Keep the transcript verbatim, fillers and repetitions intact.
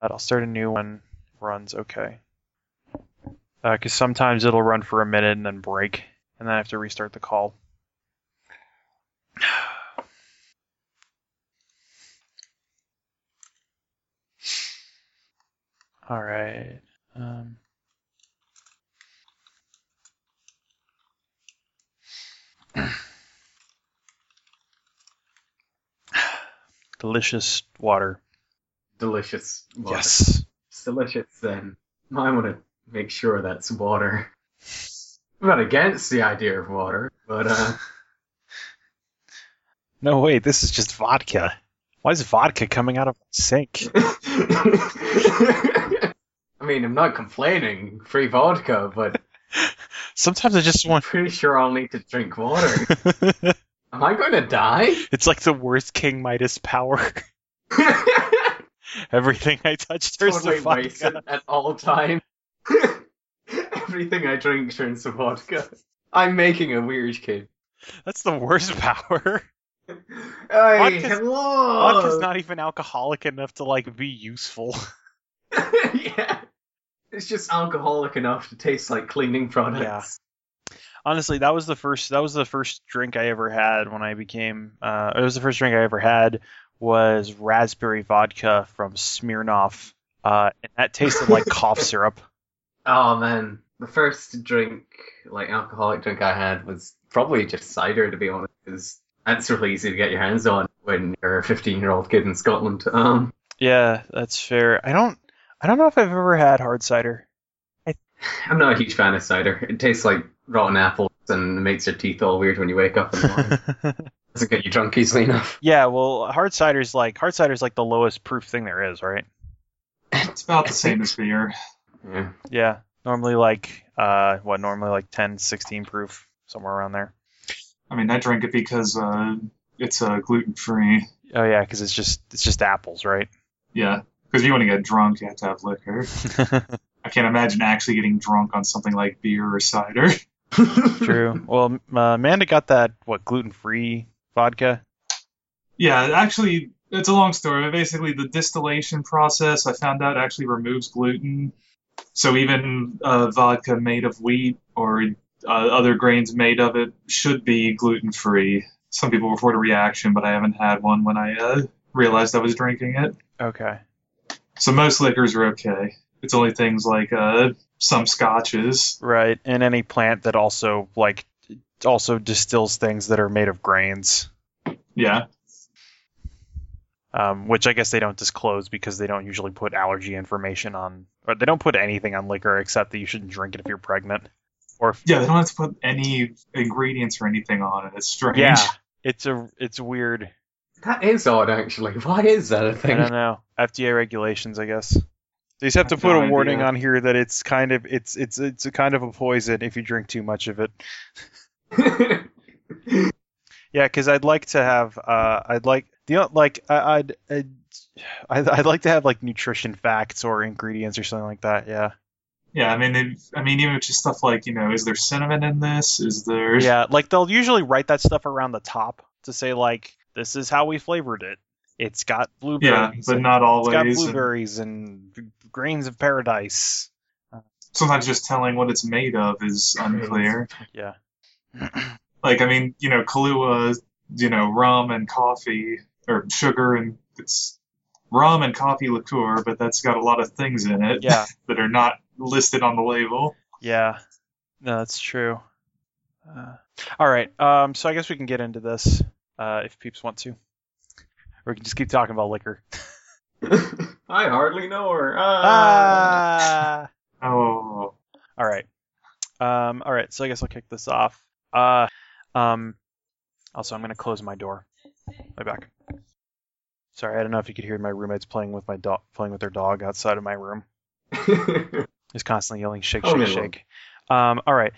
I'll start a new one. Runs okay. Because uh, sometimes it'll run for a minute and then break, and then I have to restart the call. All right. Um, delicious water. Delicious water. Yes. It's delicious then. I want to make sure that's water. I'm not against the idea of water, but uh... No, wait, this is just vodka. Why is vodka coming out of my sink? I mean, I'm not complaining. Free vodka, but... Sometimes I just want... I'm pretty sure I'll need to drink water. Am I going to die? It's like the worst King Midas power. Everything I touch turns Totally to vodka. wasted at all times. Everything I drink turns to vodka. I'm making a weird kid. That's the worst power. Hey, Vodka's, hello! vodka's not even alcoholic enough to, like, be useful. Yeah. It's just alcoholic enough to taste like cleaning products. Yeah. Honestly, that was the first that was the first drink I ever had when I became uh it was the first drink I ever had was raspberry vodka from Smirnoff. Uh and that tasted like cough syrup. Oh man. The first drink, like alcoholic drink I had was probably just cider, to be honest, because that's really easy to get your hands on when you're a fifteen-year-old kid in Scotland. Um, yeah, that's fair. I don't, I don't know if I've ever had hard cider. I... I'm not a huge fan of cider. It tastes like rotten apples and makes your teeth all weird when you wake up in the morning. Doesn't get you drunk easily enough. Yeah, well, hard cider's like hard cider's like the lowest proof thing there is, right? It's about the same as beer. Yeah. Yeah, normally like uh, what? Normally like ten, sixteen proof, somewhere around there. I mean, I drink it because uh, it's uh, gluten free. Oh yeah, because it's just it's just apples, right? Yeah, because if you want to get drunk, you have to have liquor. I can't imagine actually getting drunk on something like beer or cider. True. Well, uh, Amanda got that what gluten free vodka. Yeah, actually, it's a long story. Basically, the distillation process I found out actually removes gluten. So even uh, vodka made of wheat or uh, other grains made of it should be gluten-free. Some people report a reaction, but I haven't had one when I uh, realized I was drinking it. Okay. So most liquors are okay. It's only things like uh, some scotches. Right, and any plant that also like also distills things that are made of grains. Yeah. Um, which I guess they don't disclose because they don't usually put allergy information on, or they don't put anything on liquor except that you shouldn't drink it if you're pregnant. Or if, yeah, they don't have to put any ingredients or anything on it. It's strange. Yeah, it's a it's weird. That is odd, actually. Why is that a thing? I don't know. F D A regulations, I guess. They just have to That's put no a warning idea. on here that it's kind of it's it's it's a kind of a poison if you drink too much of it. Yeah, because I'd like to have uh, I'd like the like I, I'd, I'd I'd I'd like to have like nutrition facts or ingredients or something like that. Yeah. Yeah, I mean, they, I mean, even just stuff like, you know, is there cinnamon in this? Is there? Yeah, like they'll usually write that stuff around the top to say like this is how we flavored it. It's got blueberries. Yeah, but and not always. It's got and blueberries and grains of paradise. sometimes just telling what it's made of is unclear. Yeah. Like, I mean, you know, Kahlua, you know, rum and coffee, or sugar, and it's rum and coffee liqueur, but that's got a lot of things in it Yeah. that are not listed on the label. Yeah. No, that's true. Uh, all right. Um. So I guess we can get into this uh, if peeps want to. Or we can just keep talking about liquor. I hardly know her. Ah. Ah. Oh. All right. Um. All right. So I guess I'll kick this off. Uh. Um. Also, I'm gonna close my door. My back. Sorry, I don't know if you could hear my roommates playing with my dog, playing with their dog outside of my room. He's constantly yelling, "Shake, Oh, shake, no. shake." Um. All right.